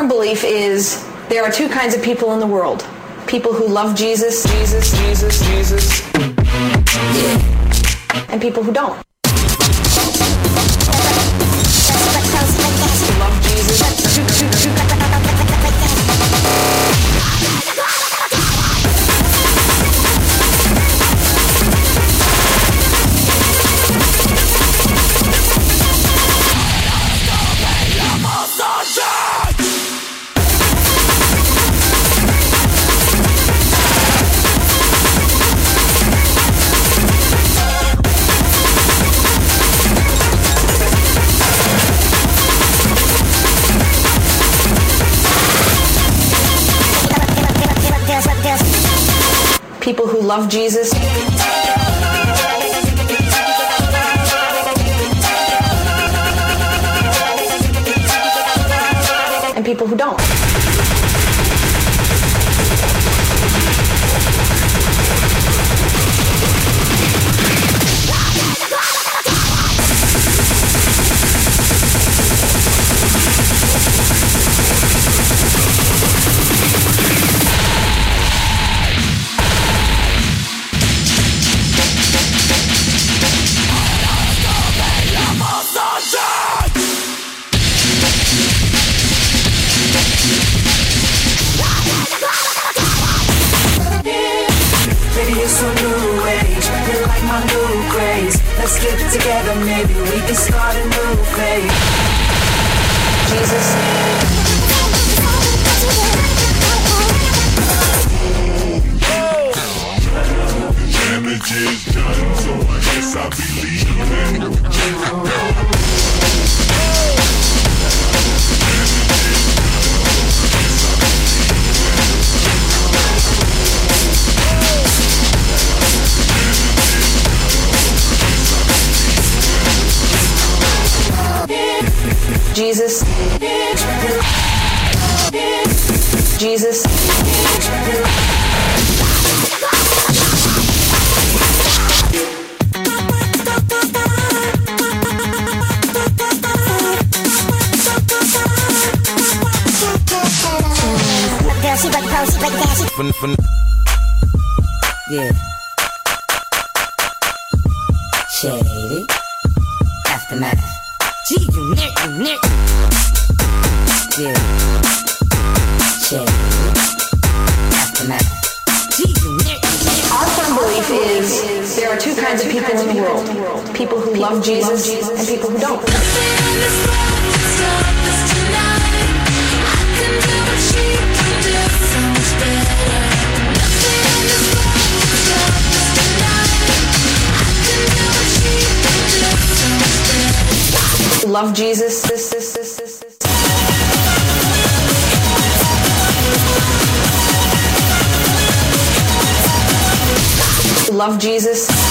firm belief is there are two kinds of people in the world. People who love Jesus, and people who don't. Love Jesus. People who love Jesus. And people who don't. Let's get together, maybe we can start a new phase. Jesus. Damage is done, so I guess I'll be leaving. Jesus. Jesus. Yeah. Shady. Aftermath. Gee, you nick. Yeah. Shady. Aftermath. Gee, you nick. Our firm belief is there are two kinds of people in the world. People who love Jesus and people who don't. Love Jesus. Love Jesus.